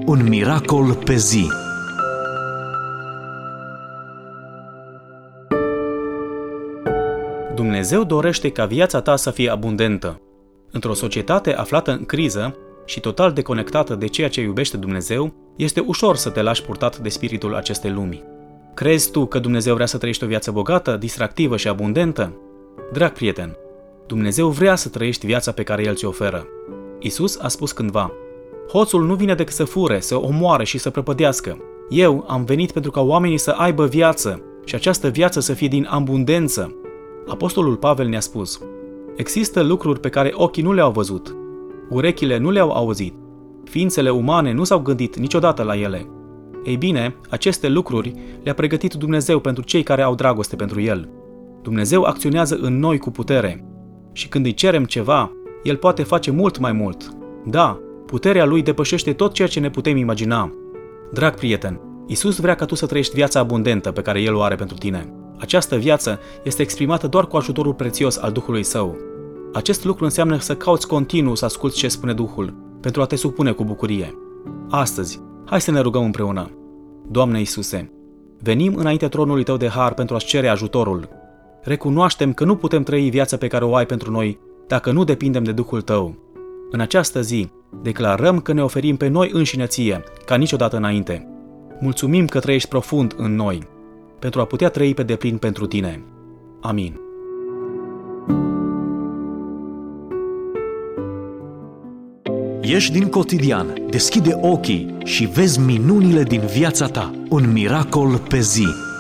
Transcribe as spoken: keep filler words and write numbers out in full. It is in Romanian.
Un miracol pe zi. Dumnezeu dorește ca viața ta să fie abundentă. Într-o societate aflată în criză și total deconectată de ceea ce iubește Dumnezeu, este ușor să te lași purtat de spiritul acestei lumi. Crezi tu că Dumnezeu vrea să trăiești o viață bogată, distractivă și abundentă? Drag prieten, Dumnezeu vrea să trăiești viața pe care El ți-o oferă. Iisus a spus cândva: hoțul nu vine decât să fure, să omoare și să prăpădească. Eu am venit pentru ca oamenii să aibă viață și această viață să fie din abundență. Apostolul Pavel ne-a spus: există lucruri pe care ochii nu le-au văzut, urechile nu le-au auzit, ființele umane nu s-au gândit niciodată la ele. Ei bine, aceste lucruri le-a pregătit Dumnezeu pentru cei care au dragoste pentru El. Dumnezeu acționează în noi cu putere și când îi cerem ceva, El poate face mult mai mult. Da, puterea Lui depășește tot ceea ce ne putem imagina. Drag prieten, Iisus vrea ca tu să trăiești viața abundentă pe care El o are pentru tine. Această viață este exprimată doar cu ajutorul prețios al Duhului Său. Acest lucru înseamnă să cauți continuu să asculți ce spune Duhul, pentru a te supune cu bucurie. Astăzi, hai să ne rugăm împreună. Doamne Iisuse, venim înaintea tronului Tău de har pentru a-ți cere ajutorul. Recunoaștem că nu putem trăi viața pe care o ai pentru noi dacă nu depindem de Duhul Tău. În această zi, declarăm că ne oferim pe noi înșine Ție, ca niciodată înainte. Mulțumim că trăiești profund în noi, pentru a putea trăi pe deplin pentru Tine. Amin. Ieși din cotidian, deschide ochii și vezi minunile din viața ta. Un miracol pe zi.